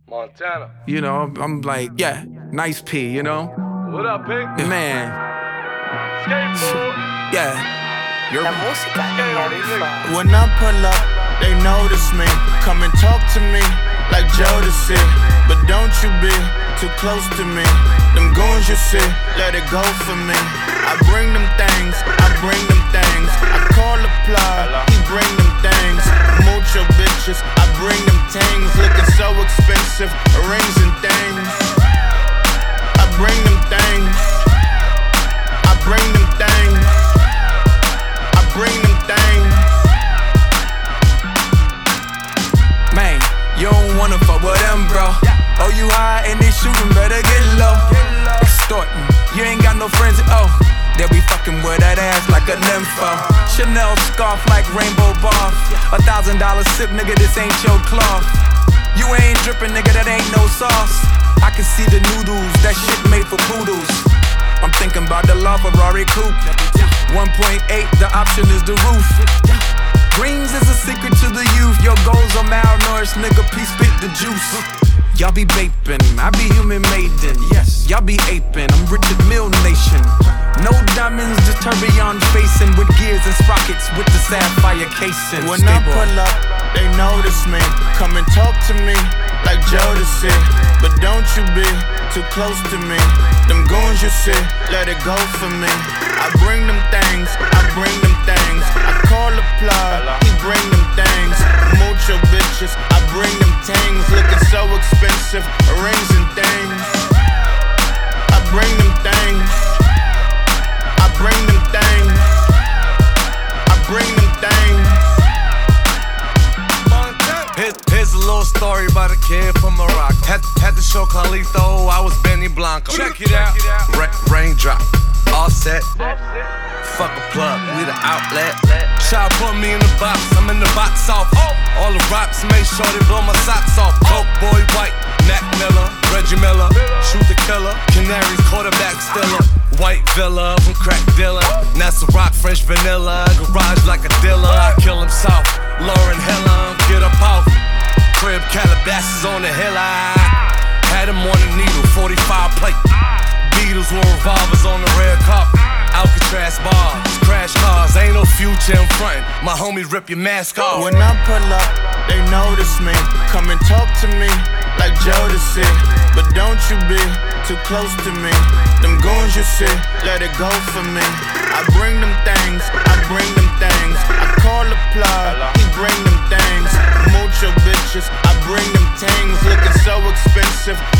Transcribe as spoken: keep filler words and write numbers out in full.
Montana. You know, I'm like, yeah, nice P, you know? What up, Pink? Man. Skateboard. Yeah. You're La música en la rifa. When I pull up, they notice me. Come and talk to me like Jodeci. But don't you be too close to me. Them goons you see, let it go for me. I bring them things, I bring them things. I call the plug, he bring them things. Mucho bitches, I bring them things. Looking so expensive, rings and things. I bring them things. I bring them things. I bring them things. Man, you don't wanna fuck with them, bro. Oh, you high and they shootin', better get low. Extortin', you ain't got no friends, oh. They be fucking with that ass like a nympho. Chanel scarf like rainbow bar. A thousand dollar sip, nigga, this ain't your cloth. You ain't drippin', nigga, that ain't no sauce. I can see the noodles, that shit made for poodles. I'm thinking about the LaFerrari coupe. one point eight, the option is the roof. Greens is a secret to the youth. Your goals are malnourished, nigga, please spit the juice. Y'all be vaping, I be human maiden. Yes, y'all be aping, I'm Richard Mill Nation. No diamonds, just tourbillon facing with gears and sprockets with the sapphire casing. When I pull up, they notice me. Come and talk to me like Jodeci. But don't you be too close to me. Them goons you see, let it go for me. I bring them things, I bring them things. I call the plug, he bring them things. Mucho bitches, I bring them things. Looking so expensive, rings and things. I bring them things. I bring them things. I bring them things. Here's, here's a little story about a kid from Morocco. Had, had to show Carlito I was Benny Blanco. Check it out. Ra- raindrop, all set. Fuck a plug, we the outlet. Child put me in the box, I'm in the box office. All the rocks make sure they blow my socks off. Coke boy white, Mac Miller, Reggie Miller, shoot the killer, Canaries quarterback stiller. White villa from crack dealer, NASA rock French vanilla, garage like a dealer. I kill him soft, Lauren Hiller, get up off. Crib Calabasas on the hill, I had him on the needle, forty-five plate. Beatles with revolvers on the red carpet. Alcatraz bars, crash cars, ain't no future in front. My homies rip your mask off. When I pull up, they notice me. Come and talk to me like Jodeci. But don't you be too close to me. Them goons you see, let it go for me. I bring them things, I bring them things. I call the plug, he bring them things. Mucho bitches, I bring them things. Looking so expensive,